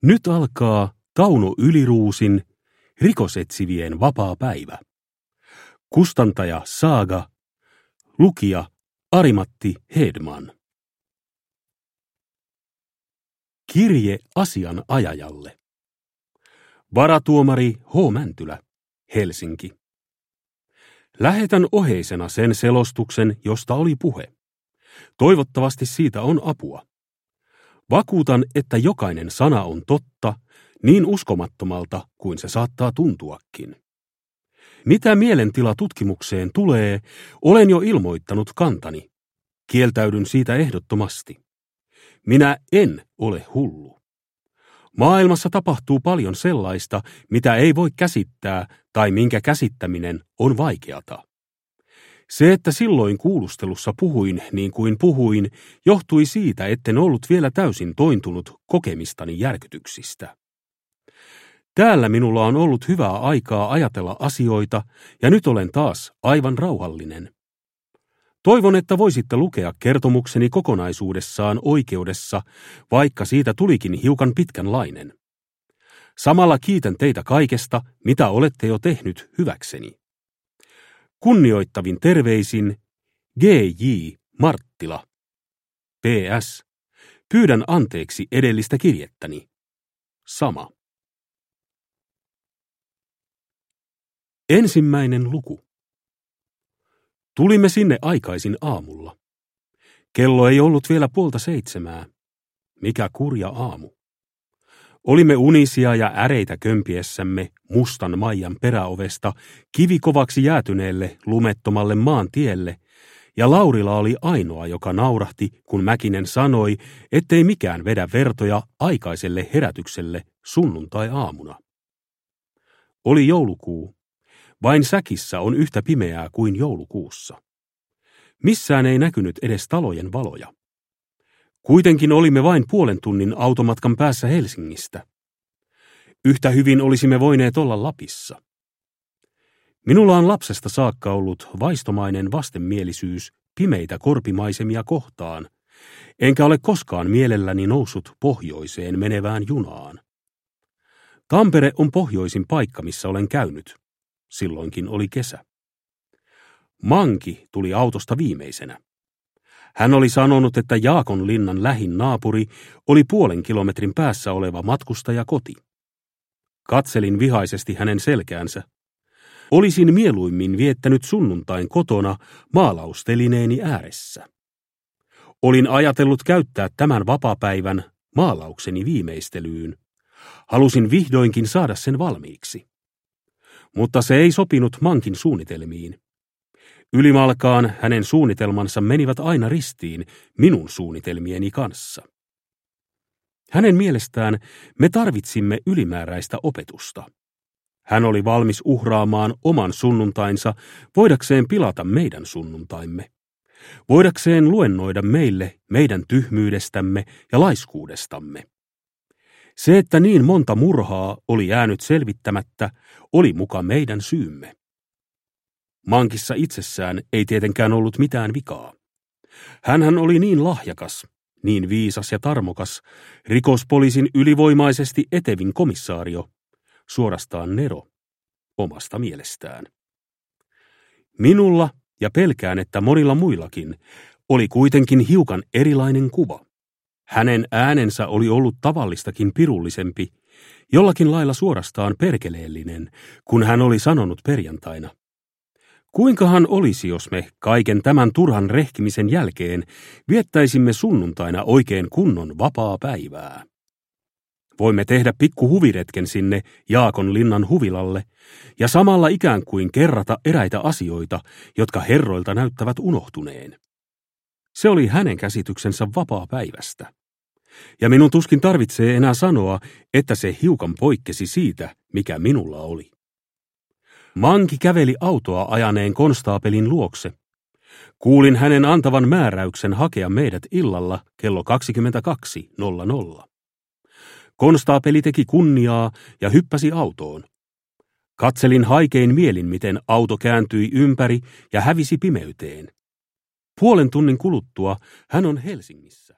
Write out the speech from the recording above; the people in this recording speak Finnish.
Nyt alkaa Tauno Yliruusin Rikosetsivien vapaa päivä. Kustantaja Saaga, lukija Ari-Matti Hedman. Kirje asianajajalle. Varatuomari H. Mäntylä, Helsinki. Lähetän oheisena sen selostuksen, josta oli puhe. Toivottavasti siitä on apua. Vakuutan, että jokainen sana on totta, niin uskomattomalta kuin se saattaa tuntuakin. Mitä mielentilatutkimukseen tulee, olen jo ilmoittanut kantani. Kieltäydyn siitä ehdottomasti. Minä en ole hullu. Maailmassa tapahtuu paljon sellaista, mitä ei voi käsittää tai minkä käsittäminen on vaikeata. Se, että silloin kuulustelussa puhuin niin kuin puhuin, johtui siitä, etten ollut vielä täysin tointunut kokemistani järkytyksistä. Täällä minulla on ollut hyvää aikaa ajatella asioita, ja nyt olen taas aivan rauhallinen. Toivon, että voisitte lukea kertomukseni kokonaisuudessaan oikeudessa, vaikka siitä tulikin hiukan pitkänlainen. Samalla kiitän teitä kaikesta, mitä olette jo tehnyt hyväkseni. Kunnioittavin terveisin G.J. Marttila. P.S. Pyydän anteeksi edellistä kirjettäni. Sama. Ensimmäinen luku. Tulimme sinne aikaisin aamulla. Kello ei ollut vielä 6:30. Mikä kurja aamu. Olimme unisia ja äreitä kömpiessämme mustan Maijan peräovesta kivikovaksi jäätyneelle lumettomalle maantielle, ja Laurila oli ainoa, joka naurahti, kun Mäkinen sanoi, ettei mikään vedä vertoja aikaiselle herätykselle sunnuntai-aamuna. Oli joulukuu. Vain säkissä on yhtä pimeää kuin joulukuussa. Missään ei näkynyt edes talojen valoja. Kuitenkin olimme vain puolen tunnin automatkan päässä Helsingistä. Yhtä hyvin olisimme voineet olla Lapissa. Minulla on lapsesta saakka ollut vaistomainen vastenmielisyys pimeitä korpimaisemia kohtaan, enkä ole koskaan mielelläni noussut pohjoiseen menevään junaan. Tampere on pohjoisin paikka, missä olen käynyt. Silloinkin oli kesä. Manki tuli autosta viimeisenä. Hän oli sanonut, että Jaakonlinnan lähin naapuri oli 0,5 kilometrin päässä oleva matkustajakoti. Katselin vihaisesti hänen selkäänsä. Olisin mieluimmin viettänyt sunnuntain kotona maalaustelineeni ääressä. Olin ajatellut käyttää tämän vapaapäivän maalaukseni viimeistelyyn. Halusin vihdoinkin saada sen valmiiksi. Mutta se ei sopinut Mankin suunnitelmiin. Ylimalkaan hänen suunnitelmansa menivät aina ristiin minun suunnitelmieni kanssa. Hänen mielestään me tarvitsimme ylimääräistä opetusta. Hän oli valmis uhraamaan oman sunnuntainsa voidakseen pilata meidän sunnuntaimme. Voidakseen luennoida meille meidän tyhmyydestämme ja laiskuudestamme. Se, että niin monta murhaa oli jäänyt selvittämättä, oli muka meidän syymme. Mankissa itsessään ei tietenkään ollut mitään vikaa. Hänhän oli niin lahjakas, niin viisas ja tarmokas, rikospoliisin ylivoimaisesti etevin komissaario, suorastaan nero, omasta mielestään. Minulla, ja pelkään, että monilla muillakin, oli kuitenkin hiukan erilainen kuva. Hänen äänensä oli ollut tavallistakin pirullisempi, jollakin lailla suorastaan perkeleellinen, kun hän oli sanonut perjantaina. Kuinkahan olisi, jos me kaiken tämän turhan rehkimisen jälkeen viettäisimme sunnuntaina oikein kunnon vapaa päivää? Voimme tehdä pikku huviretken sinne Jaakonlinnan huvilalle ja samalla ikään kuin kerrata eräitä asioita, jotka herroilta näyttävät unohtuneen. Se oli hänen käsityksensä vapaapäivästä. Ja minun tuskin tarvitsee enää sanoa, että se hiukan poikkesi siitä, mikä minulla oli. Manki käveli autoa ajaneen konstaapelin luokse. Kuulin hänen antavan määräyksen hakea meidät illalla kello 22:00. Konstaapeli teki kunniaa ja hyppäsi autoon. Katselin haikein mielin, miten auto kääntyi ympäri ja hävisi pimeyteen. 0,5 tunnin kuluttua hän on Helsingissä.